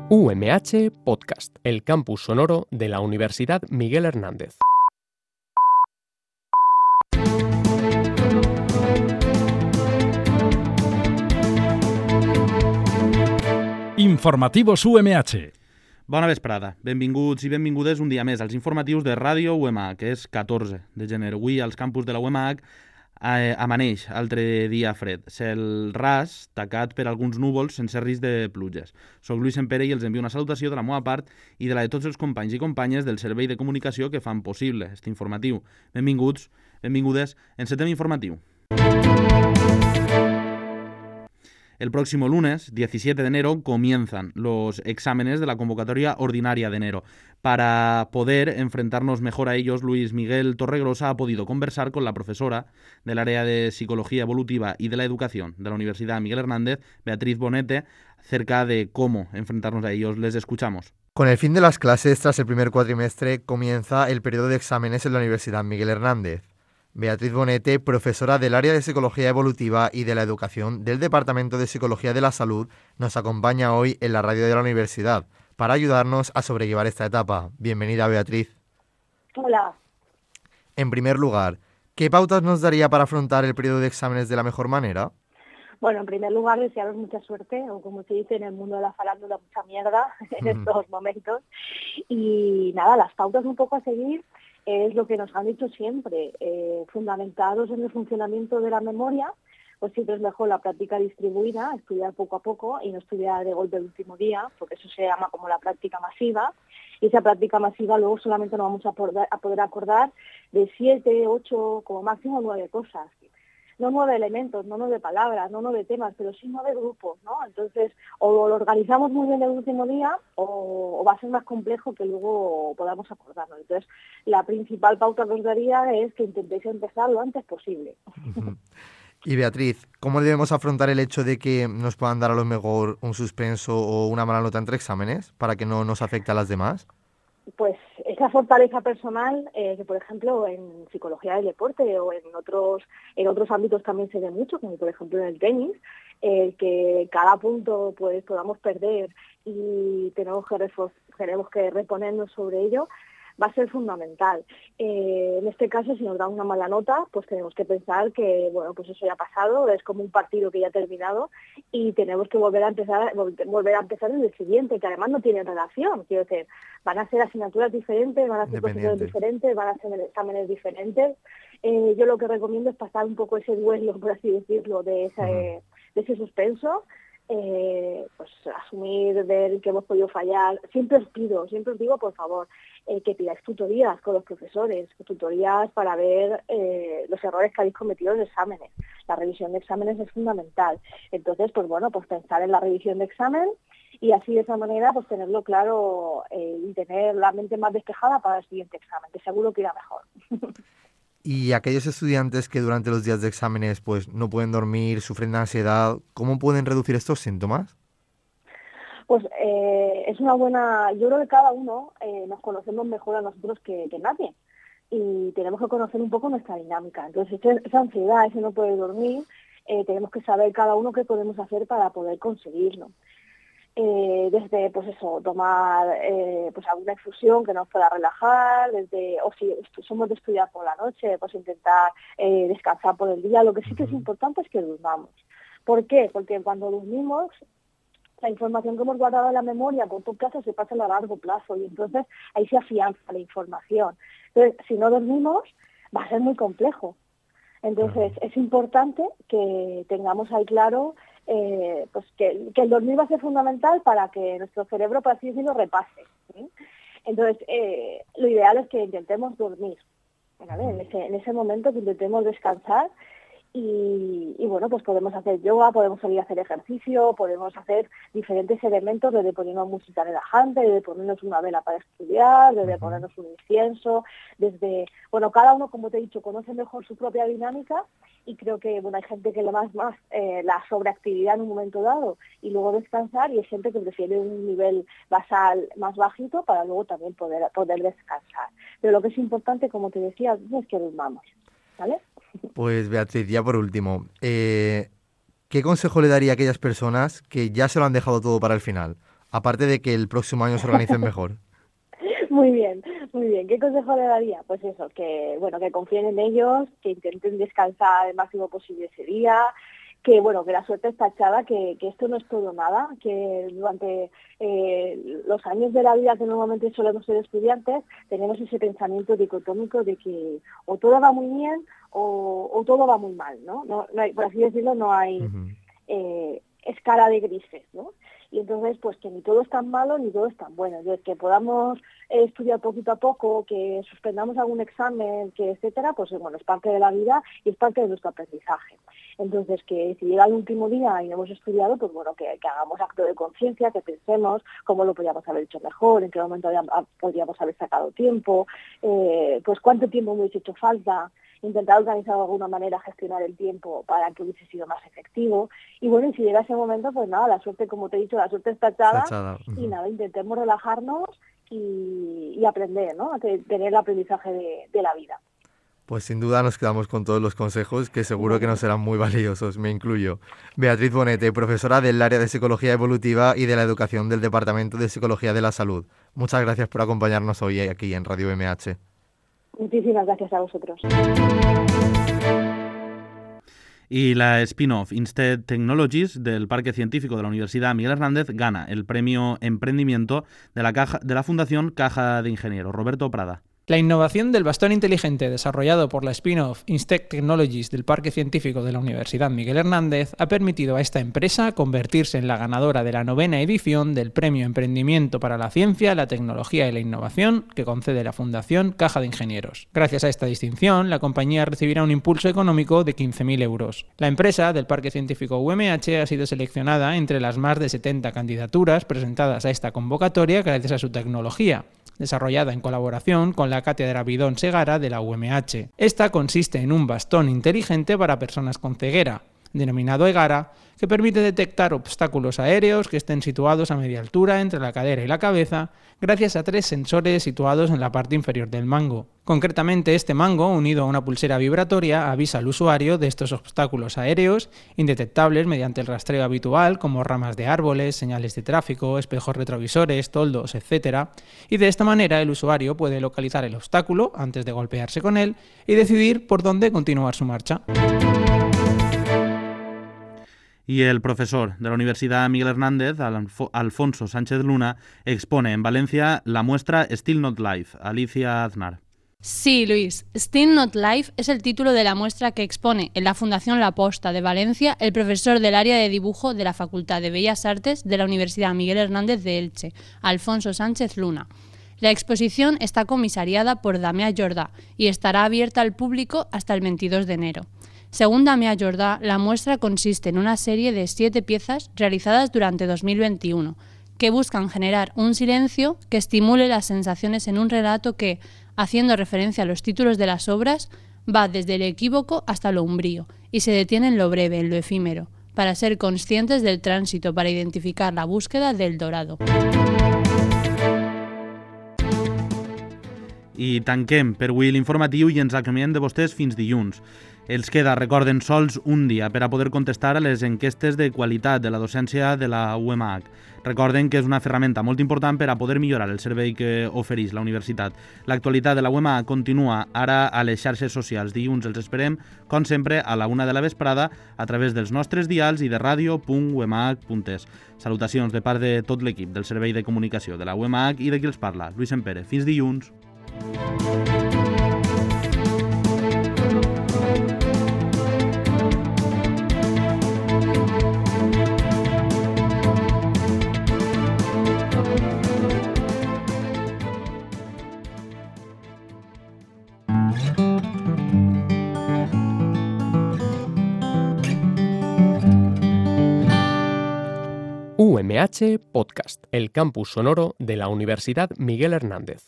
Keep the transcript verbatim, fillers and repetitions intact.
U M H Podcast, el campus sonoro de la Universidad Miguel Hernández. Informativos U M H. Bona vesprada, benvinguts i benvingudes un dia més als informatius de Ràdio U M H, que és catorze de gener. Avui als campus de la U M H eh, amaneix altre dia fred. Cel ras, tacat per alguns núvols sense risc de pluges. Soc Lluís Sempere i els envio una salutació de la meva part i de la de tots els companys i companyes del servei de comunicació que fan possible aquest informatiu. Benvinguts, benvingudes, encetem informatiu. El próximo lunes, diecisiete de enero, comienzan los exámenes de la convocatoria ordinaria de enero. Para poder enfrentarnos mejor a ellos, Luis Miguel Torregrosa ha podido conversar con la profesora del área de Psicología Evolutiva y de la Educación de la Universidad Miguel Hernández, Beatriz Bonete, acerca de cómo enfrentarnos a ellos. Les escuchamos. Con el fin de las clases, tras el primer cuatrimestre, comienza el periodo de exámenes en la Universidad Miguel Hernández. Beatriz Bonete, profesora del área de Psicología Evolutiva y de la Educación del Departamento de Psicología de la Salud, nos acompaña hoy en la radio de la universidad para ayudarnos a sobrellevar esta etapa. Bienvenida, Beatriz. Hola. En primer lugar, ¿qué pautas nos daría para afrontar el periodo de exámenes de la mejor manera? Bueno, en primer lugar, desearos mucha suerte, o como se dice en el mundo de la farándula, mucha mierda en estos momentos. Y nada, las pautas un poco a seguir es lo que nos han dicho siempre, eh, fundamentados en el funcionamiento de la memoria, pues siempre es mejor la práctica distribuida, estudiar poco a poco y no estudiar de golpe el último día, porque eso se llama como la práctica masiva, y esa práctica masiva luego solamente nos vamos a poder, a poder acordar de siete, ocho, como máximo nueve cosas. No nueve elementos, no nueve palabras, no nueve temas, pero sí nueve grupos, ¿no? Entonces, o lo organizamos muy bien el último día o, o va a ser más complejo que luego podamos acordarnos. Entonces, la principal pauta que os daría es que intentéis empezar lo antes posible. Uh-huh. Y Beatriz, ¿cómo debemos afrontar el hecho de que nos puedan dar a lo mejor un suspenso o una mala nota entre exámenes para que no nos afecte a las demás? Pues esa fortaleza personal, eh, que por ejemplo en psicología del deporte o en otros en otros ámbitos también se ve mucho, como por ejemplo en el tenis, eh, que cada punto pues podamos perder y tenemos que, refor- tenemos que reponernos sobre ello, va a ser fundamental. Eh, en este caso, si nos dan una mala nota, pues tenemos que pensar que, bueno, pues eso ya ha pasado, es como un partido que ya ha terminado y tenemos que volver a empezar, volver a empezar en el siguiente, que además no tiene relación. Quiero decir, van a ser asignaturas diferentes, van a ser profesores diferentes, van a ser exámenes diferentes. Eh, yo lo que recomiendo es pasar un poco ese duelo, por así decirlo, de ese, uh-huh. de ese suspenso. Eh, pues asumir, ver que hemos podido fallar. Siempre os pido, siempre os digo, por favor, eh, que pidáis tutorías con los profesores, tutorías para ver eh, los errores que habéis cometido en exámenes. La revisión de exámenes es fundamental. Entonces, pues bueno, pues pensar en la revisión de examen y así de esa manera pues tenerlo claro eh, y tener la mente más despejada para el siguiente examen, que seguro que irá mejor. Y aquellos estudiantes que durante los días de exámenes pues no pueden dormir, sufren de ansiedad, ¿cómo pueden reducir estos síntomas? Pues eh, es una buena... Yo creo que cada uno eh, nos conocemos mejor a nosotros que, que nadie y tenemos que conocer un poco nuestra dinámica. Entonces esa, esa ansiedad, ese no poder dormir, eh, tenemos que saber cada uno qué podemos hacer para poder conseguirlo. Eh, desde pues eso, tomar eh, pues alguna infusión que nos pueda relajar, desde o si somos de estudiar por la noche, pues intentar eh, descansar por el día. Lo que sí que es importante es que durmamos. ¿Por qué? Porque cuando dormimos, la información que hemos guardado en la memoria a corto plazo se pasa a largo plazo y entonces ahí se afianza la información. Entonces, si no dormimos, va a ser muy complejo. Entonces, es importante que tengamos ahí claro Eh, pues que, que el dormir va a ser fundamental para que nuestro cerebro, por así decirlo, repase, ¿sí? Entonces, eh, lo ideal es que intentemos dormir, ¿vale? En ese, en ese momento que intentemos descansar y, y bueno, pues podemos hacer yoga, podemos salir a hacer ejercicio, podemos hacer diferentes elementos, desde ponernos música relajante, desde ponernos una vela para estudiar, desde ponernos un incienso, desde, bueno, cada uno, como te he dicho, conoce mejor su propia dinámica y creo que, bueno, hay gente que le más más eh, la sobreactividad en un momento dado y luego descansar y hay gente que prefiere un nivel basal más bajito para luego también poder, poder descansar. Pero lo que es importante, como te decía, es que durmamos, ¿vale? Pues Beatriz, ya por último, eh, ¿qué consejo le daría a aquellas personas que ya se lo han dejado todo para el final? aparte de que el próximo año se organicen mejor? Muy bien, muy bien. ¿Qué consejo le daría? Pues eso, que bueno, que confíen en ellos, que intenten descansar el máximo posible ese día, que bueno, que la suerte está echada, que, que esto no es todo nada, que durante eh, los años de la vida que normalmente solemos ser estudiantes, tenemos ese pensamiento dicotómico de que o todo va muy bien o, o todo va muy mal, ¿no? No, no hay, por así decirlo, no hay uh-huh. eh, escala de grises, ¿no? Y entonces, pues que ni todo es tan malo ni todo es tan bueno. Entonces, que podamos eh, estudiar poquito a poco, que suspendamos algún examen, que etcétera, pues bueno, es parte de la vida y es parte de nuestro aprendizaje. Entonces, que si llega el último día y no hemos estudiado, pues bueno, que, que hagamos acto de conciencia, que pensemos cómo lo podríamos haber hecho mejor, en qué momento podríamos haber sacado tiempo, eh, pues cuánto tiempo me hubiese hecho falta, intentar organizar de alguna manera, gestionar el tiempo para que hubiese sido más efectivo. Y bueno, y si llega ese momento, pues nada, la suerte, como te he dicho, la suerte está echada, está echada. Uh-huh. Y nada, intentemos relajarnos y, y aprender, ¿no? A tener el aprendizaje de, de la vida. Pues sin duda nos quedamos con todos los consejos que seguro que nos serán muy valiosos, me incluyo. Beatriz Bonete, profesora del área de Psicología Evolutiva y de la Educación del Departamento de Psicología de la Salud. Muchas gracias por acompañarnos hoy aquí en Radio M H. Muchísimas gracias a vosotros. Y la spin-off Instead Technologies del Parque Científico de la Universidad Miguel Hernández gana el premio Emprendimiento de la, caja, de la Fundación Caja de Ingenieros. Roberto Prada. La innovación del bastón inteligente desarrollado por la spin-off Instead Technologies del Parque Científico de la Universidad Miguel Hernández ha permitido a esta empresa convertirse en la ganadora de la novena edición del Premio Emprendimiento para la Ciencia, la Tecnología y la Innovación que concede la Fundación Caja de Ingenieros. Gracias a esta distinción, la compañía recibirá un impulso económico de quince mil euros. La empresa del Parque Científico U M H ha sido seleccionada entre las más de setenta candidaturas presentadas a esta convocatoria gracias a su tecnología, desarrollada en colaboración con la Cátedra Bidón Segara de la U M H. Esta consiste en un bastón inteligente para personas con ceguera, denominado EGARA, que permite detectar obstáculos aéreos que estén situados a media altura entre la cadera y la cabeza, gracias a tres sensores situados en la parte inferior del mango. Concretamente, este mango, unido a una pulsera vibratoria, avisa al usuario de estos obstáculos aéreos, indetectables mediante el rastreo habitual, como ramas de árboles, señales de tráfico, espejos retrovisores, toldos, etcétera, y de esta manera el usuario puede localizar el obstáculo antes de golpearse con él y decidir por dónde continuar su marcha. Y el profesor de la Universidad Miguel Hernández, Alfonso Sánchez Luna, expone en Valencia la muestra Still Not Life. Alicia Aznar. Sí, Luis. Still Not Life es el título de la muestra que expone en la Fundación La Posta de Valencia el profesor del área de dibujo de la Facultad de Bellas Artes de la Universidad Miguel Hernández de Elche, Alfonso Sánchez Luna. La exposición está comisariada por Damià Jordà y estará abierta al público hasta el veintidós de enero. Según Damià Jordà, la muestra consiste en una serie de siete piezas realizadas durante dos mil veintiuno, que buscan generar un silencio que estimule las sensaciones en un relato que, haciendo referencia a los títulos de las obras, va desde el equívoco hasta lo umbrío y se detiene en lo breve, en lo efímero, para ser conscientes del tránsito, para identificar la búsqueda del dorado. I tanquem per avui l'informatiu i ens acomiadem de vostès fins dilluns. Els queda, recorden, sols un dia per a poder contestar a les enquestes de qualitat de la docència de la U M H. Recorden que és una ferramenta molt important per a poder millorar el servei que ofereix la universitat. L'actualitat de la U M H continua ara a les xarxes socials. Dilluns els esperem, com sempre, a la una de la vesprada a través dels nostres dials i de radio punt u m h punt es. Salutacions de part de tot l'equip del Servei de Comunicació de la U M H i de qui els parla, Lluís Empere. Fins dilluns. U M H Podcast, el campus sonoro de la Universidad Miguel Hernández.